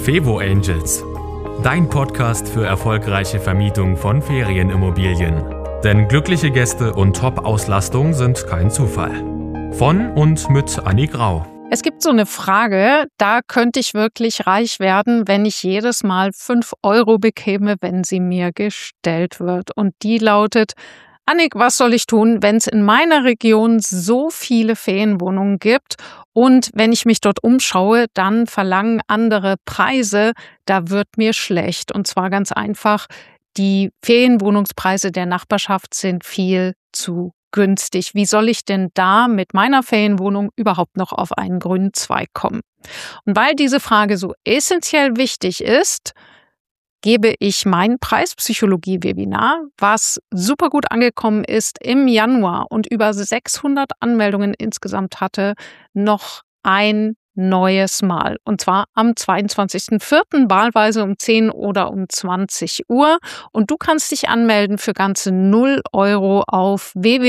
Fevo Angels, dein Podcast für erfolgreiche Vermietung von Ferienimmobilien. Denn glückliche Gäste und Top-Auslastung sind kein Zufall. Von und mit Anni Grau. Es gibt so eine Frage, da könnte ich wirklich reich werden, wenn ich jedes Mal 5 Euro bekäme, wenn sie mir gestellt wird. Und die lautet: Annik, was soll ich tun, wenn es in meiner Region so viele Ferienwohnungen gibt und wenn ich mich dort umschaue, dann verlangen andere Preise, da wird mir schlecht. Und zwar ganz einfach, die Ferienwohnungspreise der Nachbarschaft sind viel zu günstig. Wie soll ich denn da mit meiner Ferienwohnung überhaupt noch auf einen grünen Zweig kommen? Und weil diese Frage so essentiell wichtig ist, gebe ich mein Preispsychologie-Webinar, was super gut angekommen ist im Januar und über 600 Anmeldungen insgesamt hatte, noch ein neues Mal. Und zwar am 22.04. wahlweise um 10 oder um 20 Uhr. Und du kannst dich anmelden für ganze 0 Euro auf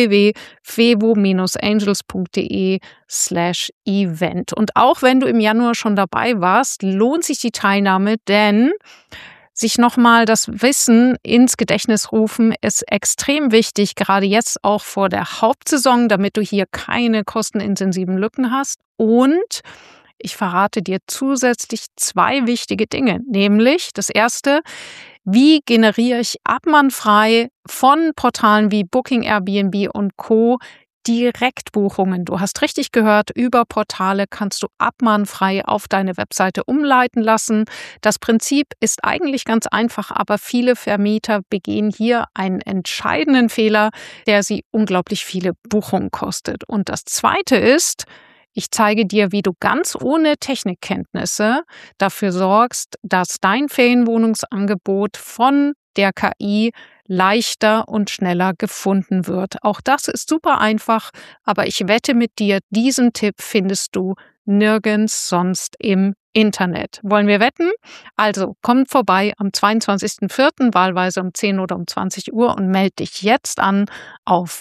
www.fevo-angels.de/event. Und auch wenn du im Januar schon dabei warst, lohnt sich die Teilnahme, denn sich nochmal das Wissen ins Gedächtnis rufen ist extrem wichtig, gerade jetzt auch vor der Hauptsaison, damit du hier keine kostenintensiven Lücken hast. Und ich verrate dir zusätzlich 2 wichtige Dinge, nämlich das erste: Wie generiere ich abmahnfrei von Portalen wie Booking, Airbnb und Co. Direktbuchungen? Du hast richtig gehört, über Portale kannst du abmahnfrei auf deine Webseite umleiten lassen. Das Prinzip ist eigentlich ganz einfach, aber viele Vermieter begehen hier einen entscheidenden Fehler, der sie unglaublich viele Buchungen kostet. Und das Zweite ist: Ich zeige dir, wie du ganz ohne Technikkenntnisse dafür sorgst, dass dein Ferienwohnungsangebot von der KI leichter und schneller gefunden wird. Auch das ist super einfach, aber ich wette mit dir, diesen Tipp findest du nirgends sonst im Internet. Wollen wir wetten? Also kommt vorbei am 22.04. wahlweise um 10 oder um 20 Uhr und melde dich jetzt an auf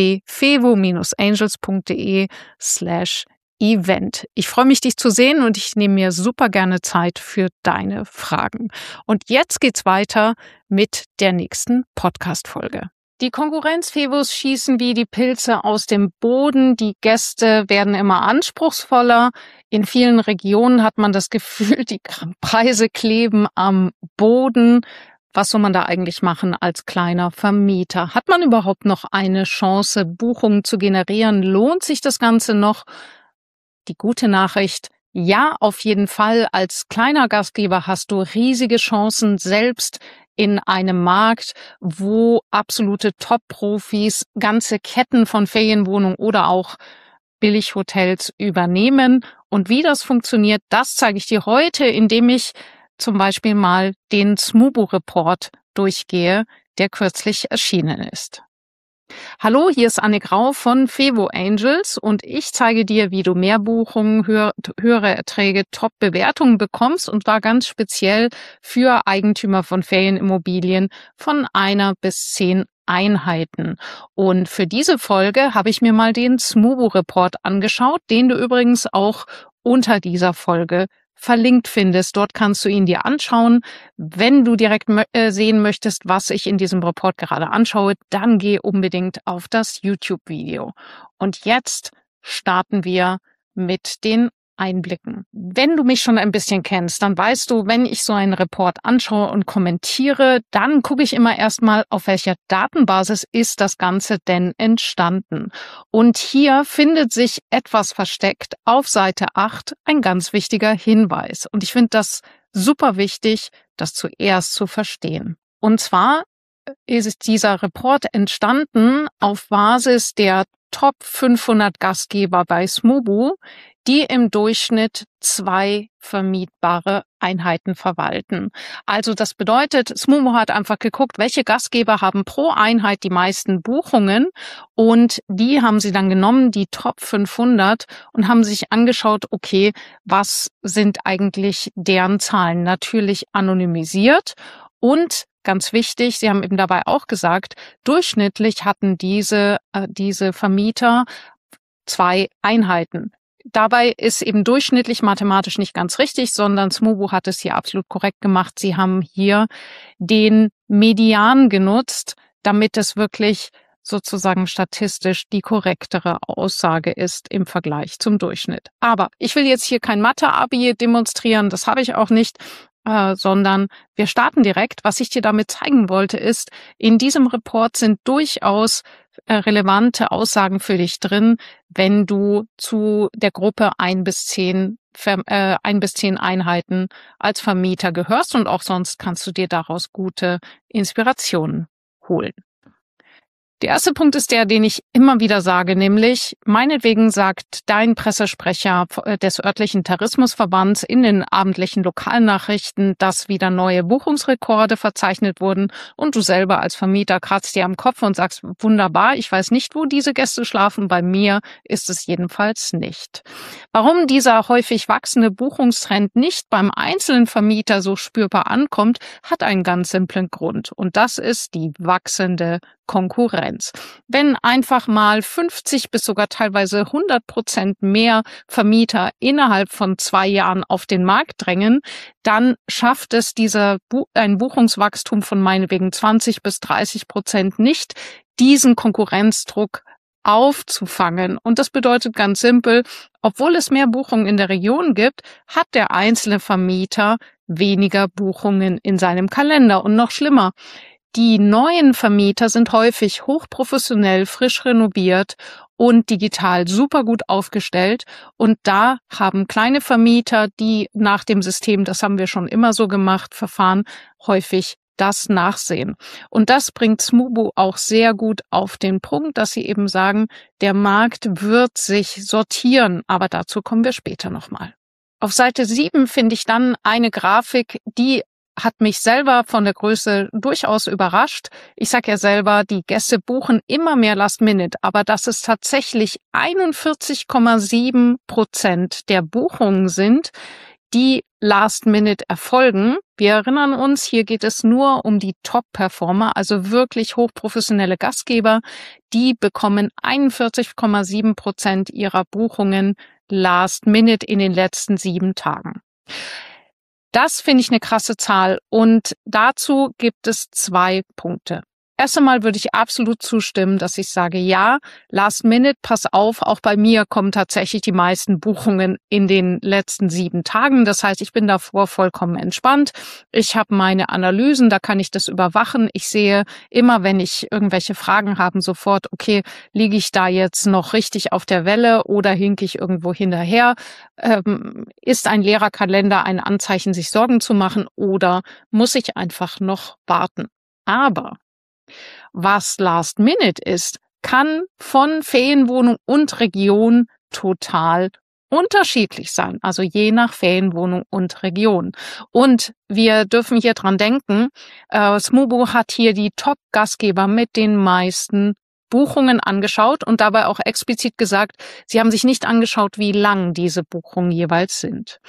www.fevo-angels.de/event. Ich freue mich, dich zu sehen und ich nehme mir super gerne Zeit für deine Fragen. Und jetzt geht's weiter mit der nächsten Podcast-Folge. Die Konkurrenz-Fevos schießen wie die Pilze aus dem Boden. Die Gäste werden immer anspruchsvoller. In vielen Regionen hat man das Gefühl, die Preise kleben am Boden. Was soll man da eigentlich machen als kleiner Vermieter? Hat man überhaupt noch eine Chance, Buchungen zu generieren? Lohnt sich das Ganze noch? Die gute Nachricht: Ja, auf jeden Fall. Als kleiner Gastgeber hast du riesige Chancen, selbst in einem Markt, wo absolute Top-Profis ganze Ketten von Ferienwohnungen oder auch Billighotels übernehmen. Und wie das funktioniert, das zeige ich dir heute, indem ich zum Beispiel mal den Smubo-Report durchgehe, der kürzlich erschienen ist. Hallo, hier ist Anni Grau von Fevo Angels und ich zeige dir, wie du mehr Buchungen, höhere Erträge, Top-Bewertungen bekommst, und zwar ganz speziell für Eigentümer von Ferienimmobilien von 1 bis 10 Einheiten. Und für diese Folge habe ich mir mal den Smubo-Report angeschaut, den du übrigens auch unter dieser Folge verlinkt findest. Dort kannst du ihn dir anschauen. Wenn du direkt sehen möchtest, was ich in diesem Report gerade anschaue, dann geh unbedingt auf das YouTube-Video. Und jetzt starten wir mit den Einblicken. Wenn du mich schon ein bisschen kennst, dann weißt du, wenn ich so einen Report anschaue und kommentiere, dann gucke ich immer erstmal, auf welcher Datenbasis ist das Ganze denn entstanden. Und hier findet sich etwas versteckt auf Seite 8, ein ganz wichtiger Hinweis. Und ich finde das super wichtig, das zuerst zu verstehen. Und zwar ist dieser Report entstanden auf Basis der Top 500 Gastgeber bei Smubo, die im Durchschnitt 2 vermietbare Einheiten verwalten. Also das bedeutet, Smubo hat einfach geguckt, welche Gastgeber haben pro Einheit die meisten Buchungen, und die haben sie dann genommen, die Top 500, und haben sich angeschaut, okay, was sind eigentlich deren Zahlen? Natürlich anonymisiert, und ganz wichtig, sie haben eben dabei auch gesagt, durchschnittlich hatten diese Vermieter 2 Einheiten. Dabei ist eben durchschnittlich mathematisch nicht ganz richtig, sondern Smoobu hat es hier absolut korrekt gemacht. Sie haben hier den Median genutzt, damit es wirklich sozusagen statistisch die korrektere Aussage ist im Vergleich zum Durchschnitt. Aber ich will jetzt hier kein Mathe-Abi demonstrieren, das habe ich auch nicht, sondern wir starten direkt. Was ich dir damit zeigen wollte, ist, in diesem Report sind durchaus relevante Aussagen für dich drin, wenn du zu der Gruppe 1 bis 10 Einheiten als Vermieter gehörst, und auch sonst kannst du dir daraus gute Inspirationen holen. Der erste Punkt ist der, den ich immer wieder sage, nämlich meinetwegen sagt dein Pressesprecher des örtlichen Tourismusverbands in den abendlichen Lokalnachrichten, dass wieder neue Buchungsrekorde verzeichnet wurden, und du selber als Vermieter kratzt dir am Kopf und sagst, wunderbar, ich weiß nicht, wo diese Gäste schlafen, bei mir ist es jedenfalls nicht. Warum dieser häufig wachsende Buchungstrend nicht beim einzelnen Vermieter so spürbar ankommt, hat einen ganz simplen Grund, und das ist die wachsende Konkurrenz. Wenn einfach mal 50 bis sogar teilweise 100% mehr Vermieter innerhalb von 2 Jahren auf den Markt drängen, dann schafft es ein Buchungswachstum von meinetwegen 20 bis 30% nicht, diesen Konkurrenzdruck aufzufangen. Und das bedeutet ganz simpel, obwohl es mehr Buchungen in der Region gibt, hat der einzelne Vermieter weniger Buchungen in seinem Kalender. Und noch schlimmer, die neuen Vermieter sind häufig hochprofessionell, frisch renoviert und digital super gut aufgestellt. Und da haben kleine Vermieter, die nach dem System, das haben wir schon immer so gemacht, Verfahren, häufig das Nachsehen. Und das bringt Smoobu auch sehr gut auf den Punkt, dass sie eben sagen, der Markt wird sich sortieren. Aber dazu kommen wir später nochmal. Auf Seite 7 finde ich dann eine Grafik, die hat mich selber von der Größe durchaus überrascht. Ich sage ja selber, die Gäste buchen immer mehr Last Minute, aber dass es tatsächlich 41,7% der Buchungen sind, die Last Minute erfolgen. Wir erinnern uns, hier geht es nur um die Top-Performer, also wirklich hochprofessionelle Gastgeber. Die bekommen 41,7% ihrer Buchungen Last Minute in den letzten 7 Tagen. Das finde ich eine krasse Zahl, und dazu gibt es 2 Punkte. Erst einmal würde ich absolut zustimmen, dass ich sage, ja, Last Minute, pass auf, auch bei mir kommen tatsächlich die meisten Buchungen in den letzten 7 Tagen. Das heißt, ich bin davor vollkommen entspannt. Ich habe meine Analysen, da kann ich das überwachen. Ich sehe immer, wenn ich irgendwelche Fragen habe, sofort, okay, liege ich da jetzt noch richtig auf der Welle oder hinke ich irgendwo hinterher? Ist ein leerer Kalender ein Anzeichen, sich Sorgen zu machen, oder muss ich einfach noch warten? Aber was Last Minute ist, kann von Ferienwohnung und Region total unterschiedlich sein, also je nach Ferienwohnung und Region. Und wir dürfen hier dran denken, Smoobu hat hier die Top-Gastgeber mit den meisten Buchungen angeschaut und dabei auch explizit gesagt, sie haben sich nicht angeschaut, wie lang diese Buchungen jeweils sind.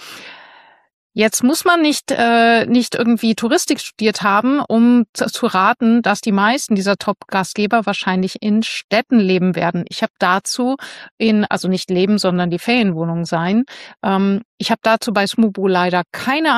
Jetzt muss man nicht irgendwie Touristik studiert haben, um zu raten, dass die meisten dieser Top-Gastgeber wahrscheinlich in Städten leben werden. Ich habe dazu also nicht leben, sondern die Ferienwohnung sein. Ich habe dazu bei Smoobu leider keine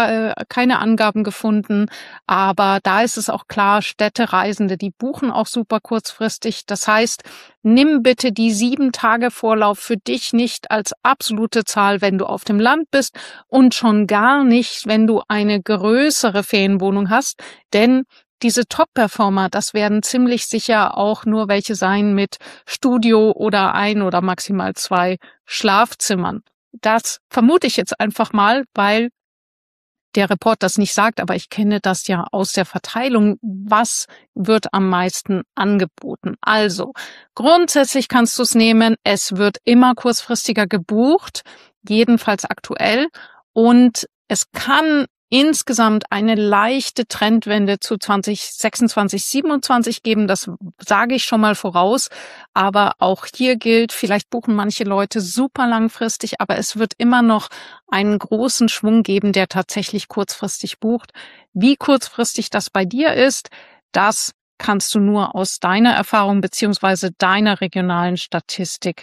Angaben gefunden, aber da ist es auch klar, Städtereisende, die buchen auch super kurzfristig. Das heißt, nimm bitte die 7 Tage Vorlauf für dich nicht als absolute Zahl, wenn du auf dem Land bist, und schon gar nicht, wenn du eine größere Ferienwohnung hast, denn diese Top-Performer, das werden ziemlich sicher auch nur welche sein mit Studio oder 1 oder maximal 2 Schlafzimmern. Das vermute ich jetzt einfach mal, weil der Report das nicht sagt, aber ich kenne das ja aus der Verteilung. Was wird am meisten angeboten? Also, grundsätzlich kannst du es nehmen. Es wird immer kurzfristiger gebucht, jedenfalls aktuell. Und es kann insgesamt eine leichte Trendwende zu 2026, 27 geben. Das sage ich schon mal voraus. Aber auch hier gilt, vielleicht buchen manche Leute super langfristig, aber es wird immer noch einen großen Schwung geben, der tatsächlich kurzfristig bucht. Wie kurzfristig das bei dir ist, das kannst du nur aus deiner Erfahrung beziehungsweise deiner regionalen Statistik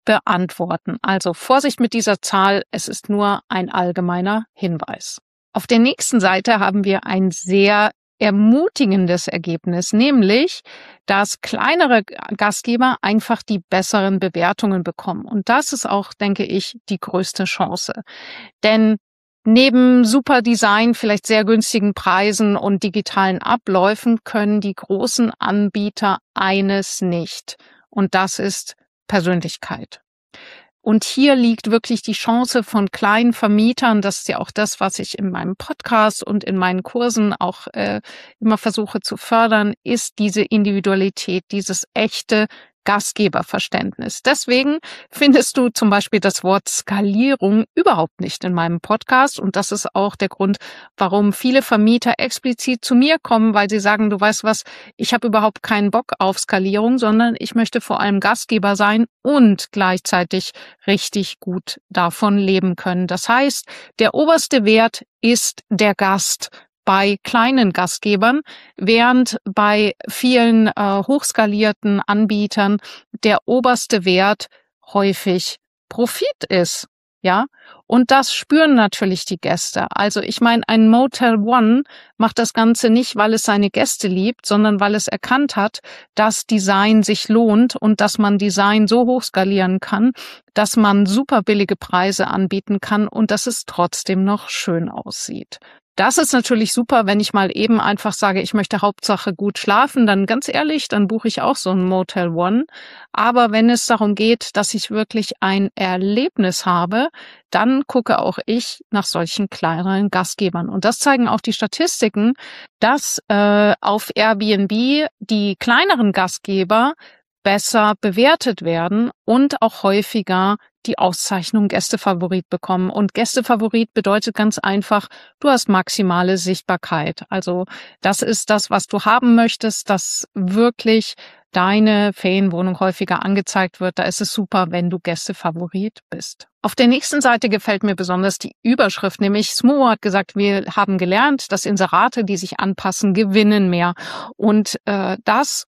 beantworten. Also Vorsicht mit dieser Zahl, es ist nur ein allgemeiner Hinweis. Auf der nächsten Seite haben wir ein sehr ermutigendes Ergebnis, nämlich, dass kleinere Gastgeber einfach die besseren Bewertungen bekommen. Und das ist auch, denke ich, die größte Chance. Denn neben super Design, vielleicht sehr günstigen Preisen und digitalen Abläufen können die großen Anbieter eines nicht. Und das ist Persönlichkeit. Und hier liegt wirklich die Chance von kleinen Vermietern, das ist ja auch das, was ich in meinem Podcast und in meinen Kursen auch immer versuche zu fördern, ist diese Individualität, dieses echte Gastgeberverständnis. Deswegen findest du zum Beispiel das Wort Skalierung überhaupt nicht in meinem Podcast. Und das ist auch der Grund, warum viele Vermieter explizit zu mir kommen, weil sie sagen, du weißt was, ich habe überhaupt keinen Bock auf Skalierung, sondern ich möchte vor allem Gastgeber sein und gleichzeitig richtig gut davon leben können. Das heißt, der oberste Wert ist der Gast bei kleinen Gastgebern, während bei vielen hochskalierten Anbietern der oberste Wert häufig Profit ist. Ja, und das spüren natürlich die Gäste. Also ich meine, ein Motel One macht das Ganze nicht, weil es seine Gäste liebt, sondern weil es erkannt hat, dass Design sich lohnt und dass man Design so hoch skalieren kann, dass man super billige Preise anbieten kann und dass es trotzdem noch schön aussieht. Das ist natürlich super, wenn ich mal eben einfach sage, ich möchte Hauptsache gut schlafen, dann ganz ehrlich, dann buche ich auch so ein Motel One. Aber wenn es darum geht, dass ich wirklich ein Erlebnis habe, dann gucke auch ich nach solchen kleineren Gastgebern. Und das zeigen auch die Statistiken, dass auf Airbnb die kleineren Gastgeber besser bewertet werden und auch häufiger die Auszeichnung Gästefavorit bekommen. Und Gästefavorit bedeutet ganz einfach, du hast maximale Sichtbarkeit. Also das ist das, was du haben möchtest, dass wirklich deine Ferienwohnung häufiger angezeigt wird. Da ist es super, wenn du Gästefavorit bist. Auf der nächsten Seite gefällt mir besonders die Überschrift, nämlich Smoo hat gesagt, wir haben gelernt, dass Inserate, die sich anpassen, gewinnen mehr. Und das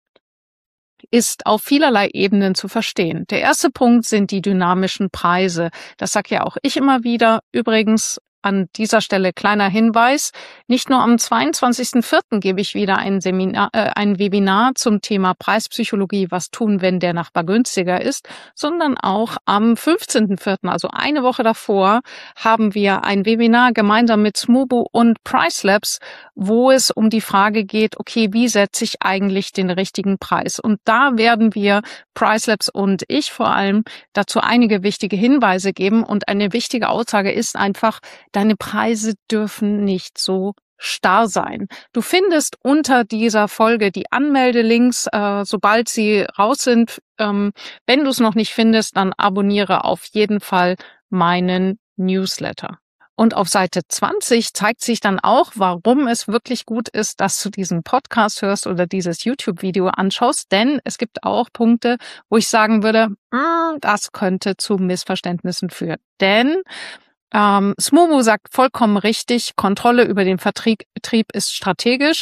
ist auf vielerlei Ebenen zu verstehen. Der erste Punkt sind die dynamischen Preise. Das sage ja auch ich immer wieder. Übrigens an dieser Stelle kleiner Hinweis. Nicht nur am 22.04. gebe ich wieder ein Webinar zum Thema Preispsychologie, was tun, wenn der Nachbar günstiger ist, sondern auch am 15.04., also eine Woche davor, haben wir ein Webinar gemeinsam mit Smoobu und Pricelabs, wo es um die Frage geht, okay, wie setze ich eigentlich den richtigen Preis? Und da werden wir, Pricelabs und ich vor allem, dazu einige wichtige Hinweise geben. Und eine wichtige Aussage ist einfach, deine Preise dürfen nicht so starr sein. Du findest unter dieser Folge die Anmeldelinks, sobald sie raus sind. Wenn du es noch nicht findest, dann abonniere auf jeden Fall meinen Newsletter. Und auf Seite 20 zeigt sich dann auch, warum es wirklich gut ist, dass du diesen Podcast hörst oder dieses YouTube-Video anschaust. Denn es gibt auch Punkte, wo ich sagen würde, das könnte zu Missverständnissen führen. Denn Smoo sagt vollkommen richtig, Kontrolle über den Vertrieb ist strategisch.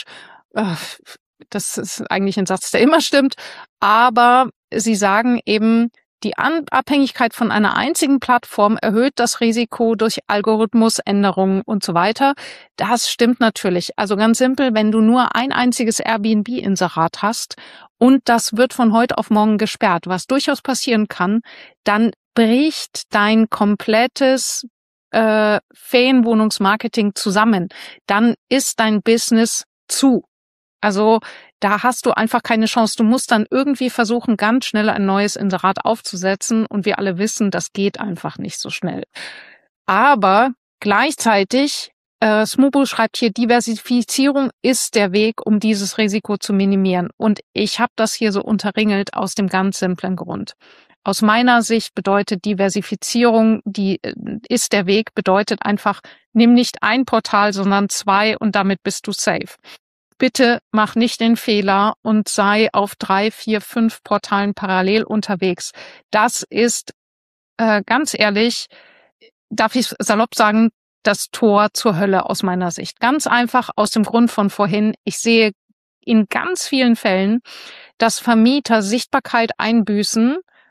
Das ist eigentlich ein Satz, der immer stimmt. Aber sie sagen eben, die Abhängigkeit von einer einzigen Plattform erhöht das Risiko durch Algorithmusänderungen und so weiter. Das stimmt natürlich. Also ganz simpel, wenn du nur ein einziges Airbnb-Inserat hast und das wird von heute auf morgen gesperrt, was durchaus passieren kann, dann bricht dein komplettes Ferienwohnungsmarketing zusammen. Dann ist dein Business zu. Also da hast du einfach keine Chance. Du musst dann irgendwie versuchen, ganz schnell ein neues Inserat aufzusetzen. Und wir alle wissen, das geht einfach nicht so schnell. Aber gleichzeitig, Smoobu schreibt hier, Diversifizierung ist der Weg, um dieses Risiko zu minimieren. Und ich habe das hier so unterringelt aus dem ganz simplen Grund. Aus meiner Sicht bedeutet Diversifizierung, die ist der Weg, bedeutet einfach, nimm nicht ein Portal, sondern 2 und damit bist du safe. Bitte mach nicht den Fehler und sei auf 3, 4, 5 Portalen parallel unterwegs. Das ist, ganz ehrlich, darf ich salopp sagen, das Tor zur Hölle aus meiner Sicht. Ganz einfach aus dem Grund von vorhin. Ich sehe in ganz vielen Fällen, dass Vermieter Sichtbarkeit einbüßen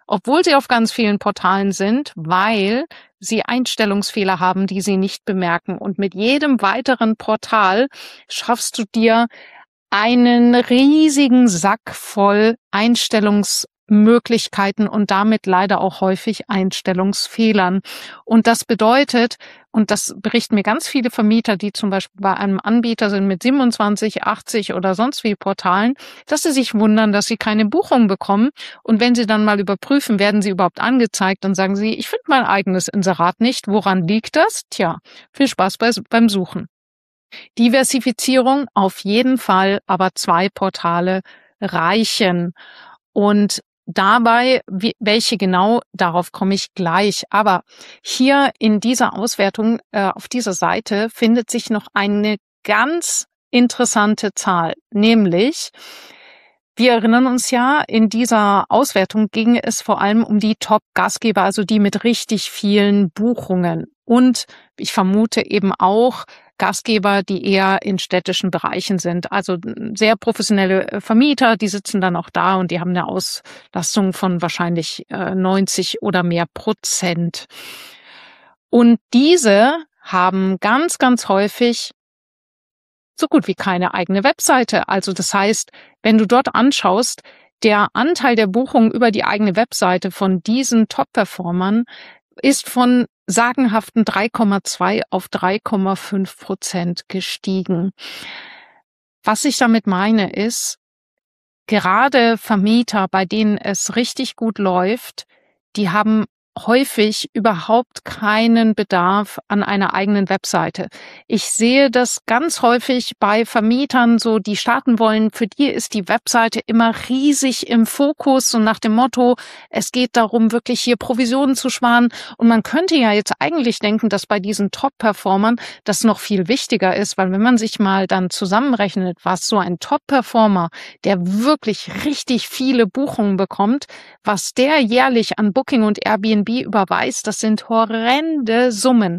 obwohl sie auf ganz vielen Portalen sind, weil sie Einstellungsfehler haben, die sie nicht bemerken. Und mit jedem weiteren Portal schaffst du dir einen riesigen Sack voll Einstellungsmöglichkeiten und damit leider auch häufig Einstellungsfehlern. Und das bedeutet, und das berichten mir ganz viele Vermieter, die zum Beispiel bei einem Anbieter sind mit 27, 80 oder sonst wie Portalen, dass sie sich wundern, dass sie keine Buchung bekommen. Und wenn sie dann mal überprüfen, werden sie überhaupt angezeigt, dann sagen sie, ich finde mein eigenes Inserat nicht. Woran liegt das? Tja, viel Spaß beim Suchen. Diversifizierung auf jeden Fall, aber 2 Portale reichen. Und dabei, welche genau, darauf komme ich gleich. Aber hier in dieser Auswertung, auf dieser Seite, findet sich noch eine ganz interessante Zahl, nämlich, wir erinnern uns ja, in dieser Auswertung ging es vor allem um die Top-Gastgeber, also die mit richtig vielen Buchungen. Und ich vermute eben auch Gastgeber, die eher in städtischen Bereichen sind. Also sehr professionelle Vermieter, die sitzen dann auch da und die haben eine Auslastung von wahrscheinlich 90 oder mehr Prozent. Und diese haben ganz, ganz häufig so gut wie keine eigene Webseite. Also das heißt, wenn du dort anschaust, der Anteil der Buchungen über die eigene Webseite von diesen Top-Performern ist von sagenhaften 3,2 auf 3,5% gestiegen. Was ich damit meine ist, gerade Vermieter, bei denen es richtig gut läuft, die haben häufig überhaupt keinen Bedarf an einer eigenen Webseite. Ich sehe das ganz häufig bei Vermietern, so die starten wollen, für die ist die Webseite immer riesig im Fokus und nach dem Motto, es geht darum, wirklich hier Provisionen zu sparen. Und man könnte ja jetzt eigentlich denken, dass bei diesen Top-Performern das noch viel wichtiger ist, weil wenn man sich mal dann zusammenrechnet, was so ein Top-Performer, der wirklich richtig viele Buchungen bekommt, was der jährlich an Booking und Airbnb überweist, das sind horrende Summen.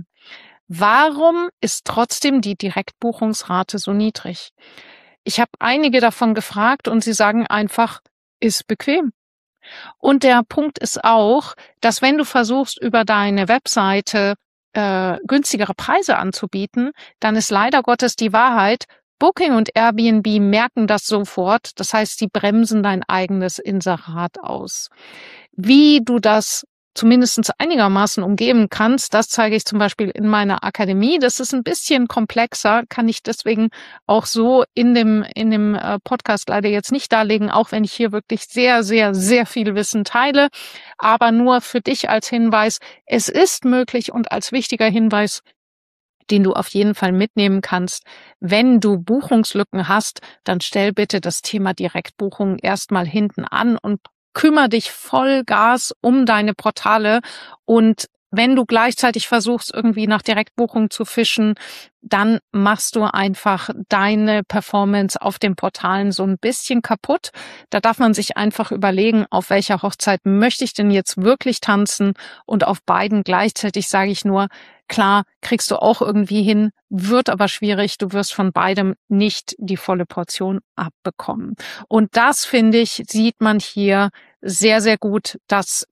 Warum ist trotzdem die Direktbuchungsrate so niedrig? Ich habe einige davon gefragt und sie sagen einfach, ist bequem. Und der Punkt ist auch, dass wenn du versuchst, über deine Webseite günstigere Preise anzubieten, dann ist leider Gottes die Wahrheit, Booking und Airbnb merken das sofort. Das heißt, sie bremsen dein eigenes Inserat aus. Wie du das zumindest einigermaßen umgeben kannst, das zeige ich zum Beispiel in meiner Akademie. Das ist ein bisschen komplexer, kann ich deswegen auch so in dem Podcast leider jetzt nicht darlegen, auch wenn ich hier wirklich sehr, sehr, sehr viel Wissen teile. Aber nur für dich als Hinweis, es ist möglich und als wichtiger Hinweis, den du auf jeden Fall mitnehmen kannst. Wenn du Buchungslücken hast, dann stell bitte das Thema Direktbuchung erstmal hinten an und kümmere dich voll Gas um deine Portale. Und wenn du gleichzeitig versuchst, irgendwie nach Direktbuchung zu fischen, dann machst du einfach deine Performance auf den Portalen so ein bisschen kaputt. Da darf man sich einfach überlegen, auf welcher Hochzeit möchte ich denn jetzt wirklich tanzen? Und auf beiden gleichzeitig sage ich nur, klar, kriegst du auch irgendwie hin, wird aber schwierig. Du wirst von beidem nicht die volle Portion abbekommen. Und das, finde ich, sieht man hier sehr, sehr gut, dass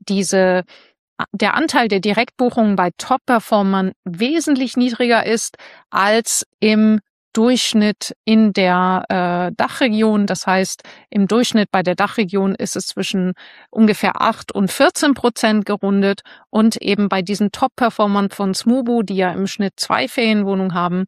der Anteil der Direktbuchungen bei Top-Performern wesentlich niedriger ist als im Durchschnitt in der Dachregion. Das heißt, im Durchschnitt bei der Dachregion ist es zwischen ungefähr 8 und 14% gerundet und eben bei diesen Top-Performern von Smoobu, die ja im Schnitt 2 Ferienwohnungen haben,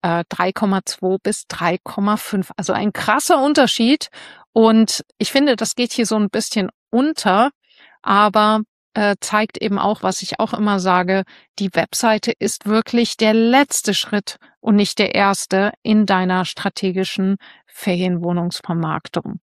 3,2 bis 3,5. Also ein krasser Unterschied und ich finde, das geht hier so ein bisschen unter, aber zeigt eben auch, was ich auch immer sage, die Webseite ist wirklich der letzte Schritt und nicht der erste in deiner strategischen Ferienwohnungsvermarktung.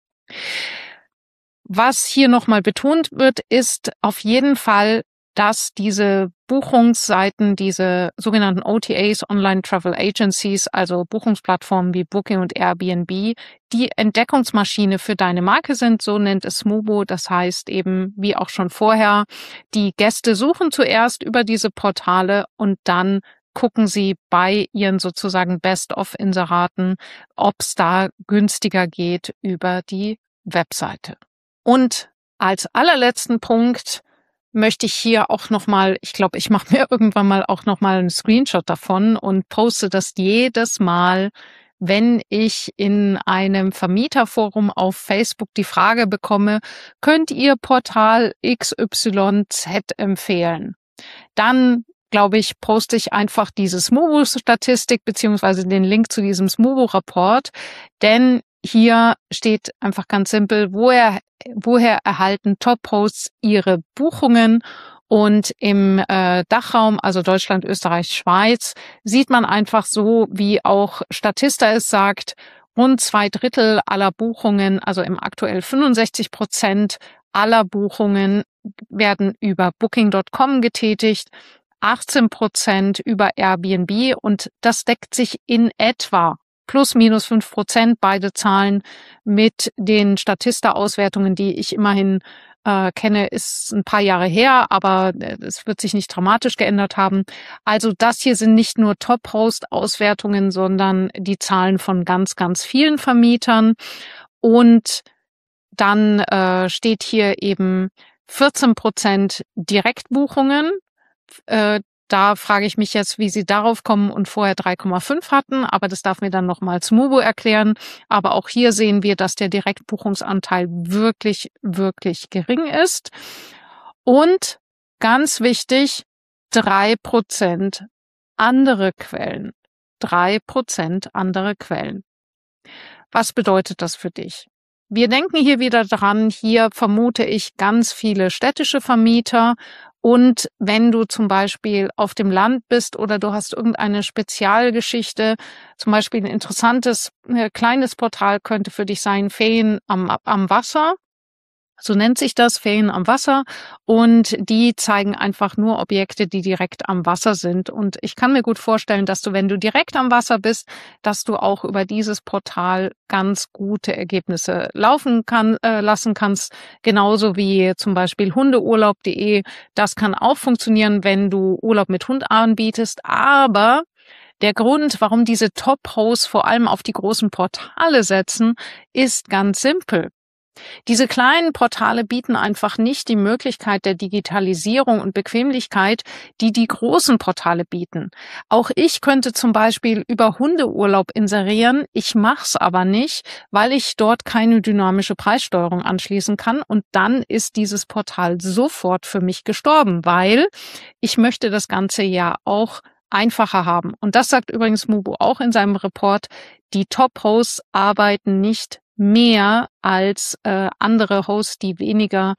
Was hier nochmal betont wird, ist auf jeden Fall, dass diese Buchungsseiten, diese sogenannten OTAs, Online Travel Agencies, also Buchungsplattformen wie Booking und Airbnb, die Entdeckungsmaschine für deine Marke sind, so nennt es Smoobu. Das heißt eben, wie auch schon vorher, die Gäste suchen zuerst über diese Portale und dann gucken sie bei ihren sozusagen Best-of-Inseraten, ob es da günstiger geht über die Webseite. Und als allerletzten Punkt möchte ich hier auch nochmal, ich glaube, ich mache mir irgendwann mal auch nochmal einen Screenshot davon und poste das jedes Mal, wenn ich in einem Vermieterforum auf Facebook die Frage bekomme, könnt ihr Portal XYZ empfehlen? Dann, glaube ich, poste ich einfach diese Smubo-Statistik beziehungsweise den Link zu diesem Smubo-Rapport, denn hier steht einfach ganz simpel, woher erhalten Top-Hosts ihre Buchungen. Und im Dachraum, also Deutschland, Österreich, Schweiz, sieht man einfach so, wie auch Statista es sagt, rund 2/3 aller Buchungen, also im aktuell 65% aller Buchungen werden über Booking.com getätigt, 18% über Airbnb und das deckt sich in etwa plus minus 5%, beide Zahlen mit den Statista-Auswertungen, die ich immerhin kenne, ist ein paar Jahre her, aber es wird sich nicht dramatisch geändert haben. Also das hier sind nicht nur Top-Host-Auswertungen, sondern die Zahlen von ganz, ganz vielen Vermietern. Und dann steht hier eben 14% Direktbuchungen. Da frage ich mich jetzt, wie sie darauf kommen und vorher 3,5 hatten, aber das darf mir dann nochmal Smubo erklären. Aber auch hier sehen wir, dass der Direktbuchungsanteil wirklich, wirklich gering ist. Und ganz wichtig, 3% andere Quellen. 3% andere Quellen. Was bedeutet das für dich? Wir denken hier wieder dran, hier vermute ich ganz viele städtische Vermieter. Und wenn du zum Beispiel auf dem Land bist oder du hast irgendeine Spezialgeschichte, zum Beispiel ein interessantes kleines Portal könnte für dich sein, Ferien am Wasser. So nennt sich das, Ferien am Wasser. Und die zeigen einfach nur Objekte, die direkt am Wasser sind. Und ich kann mir gut vorstellen, dass du, wenn du direkt am Wasser bist, dass du auch über dieses Portal ganz gute Ergebnisse laufen lassen kannst. Genauso wie zum Beispiel hundeurlaub.de. Das kann auch funktionieren, wenn du Urlaub mit Hund anbietest. Aber der Grund, warum diese Top-Hosts vor allem auf die großen Portale setzen, ist ganz simpel. Diese kleinen Portale bieten einfach nicht die Möglichkeit der Digitalisierung und Bequemlichkeit, die die großen Portale bieten. Auch ich könnte zum Beispiel über Hundeurlaub inserieren, ich mache es aber nicht, weil ich dort keine dynamische Preissteuerung anschließen kann und dann ist dieses Portal sofort für mich gestorben, weil ich möchte das Ganze ja auch einfacher haben. Und das sagt übrigens Smubo auch in seinem Report, die Top-Hosts arbeiten nicht mehr als andere Hosts, die weniger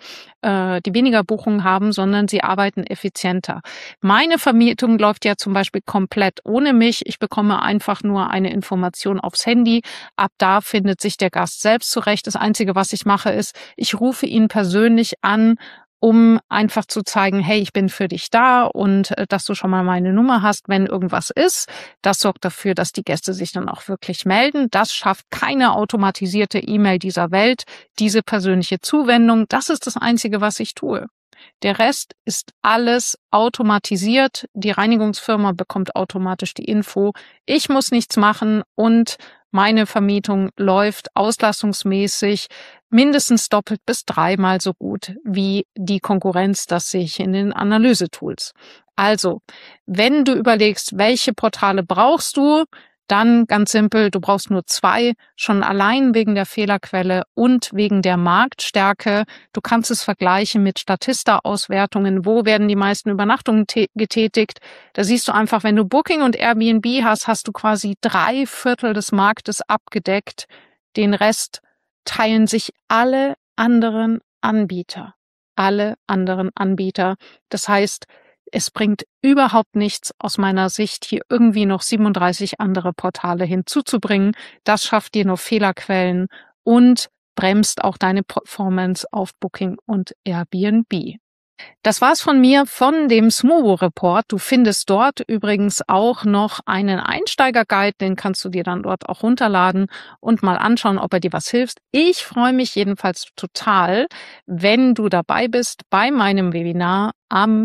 Buchungen haben, sondern sie arbeiten effizienter. Meine Vermietung läuft ja zum Beispiel komplett ohne mich. Ich bekomme einfach nur eine Information aufs Handy. Ab da findet sich der Gast selbst zurecht. Das Einzige, was ich mache, ist, ich rufe ihn persönlich an, um einfach zu zeigen, hey, ich bin für dich da und dass du schon mal meine Nummer hast, wenn irgendwas ist. Das sorgt dafür, dass die Gäste sich dann auch wirklich melden. Das schafft keine automatisierte E-Mail dieser Welt, diese persönliche Zuwendung. Das ist das Einzige, was ich tue. Der Rest ist alles automatisiert. Die Reinigungsfirma bekommt automatisch die Info. Ich muss nichts machen und meine Vermietung läuft auslastungsmäßig mindestens doppelt bis dreimal so gut wie die Konkurrenz, das sehe ich in den Analysetools. Also, wenn du überlegst, welche Portale brauchst du, dann ganz simpel, du brauchst nur 2, schon allein wegen der Fehlerquelle und wegen der Marktstärke. Du kannst es vergleichen mit Statista-Auswertungen. Wo werden die meisten Übernachtungen getätigt? Da siehst du einfach, wenn du Booking und Airbnb hast, hast du quasi 3/4 des Marktes abgedeckt. Den Rest teilen sich alle anderen Anbieter. Alle anderen Anbieter. Das heißt, es bringt überhaupt nichts aus meiner Sicht, hier irgendwie noch 37 andere Portale hinzuzubringen. Das schafft dir nur Fehlerquellen und bremst auch deine Performance auf Booking und Airbnb. Das war's von mir von dem Smubo-Report. Du findest dort übrigens auch noch einen Einsteiger-Guide, den kannst du dir dann dort auch runterladen und mal anschauen, ob er dir was hilft. Ich freue mich jedenfalls total, wenn du dabei bist bei meinem Webinar am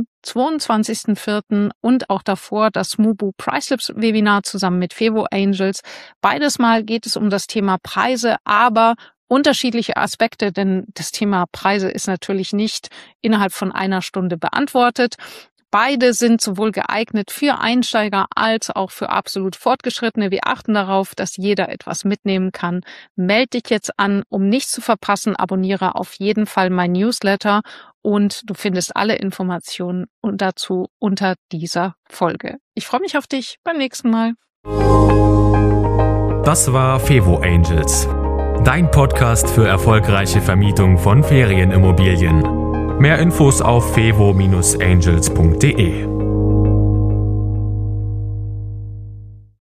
22.04. und auch davor das Smubo Priceless Webinar zusammen mit Fevo Angels. Beides Mal geht es um das Thema Preise, aber unterschiedliche Aspekte, denn das Thema Preise ist natürlich nicht innerhalb von einer Stunde beantwortet. Beide sind sowohl geeignet für Einsteiger als auch für absolut Fortgeschrittene. Wir achten darauf, dass jeder etwas mitnehmen kann. Meld dich jetzt an, um nichts zu verpassen. Abonniere auf jeden Fall mein Newsletter und du findest alle Informationen dazu unter dieser Folge. Ich freue mich auf dich beim nächsten Mal. Das war Fevo Angels, dein Podcast für erfolgreiche Vermietung von Ferienimmobilien. Mehr Infos auf fevo-angels.de.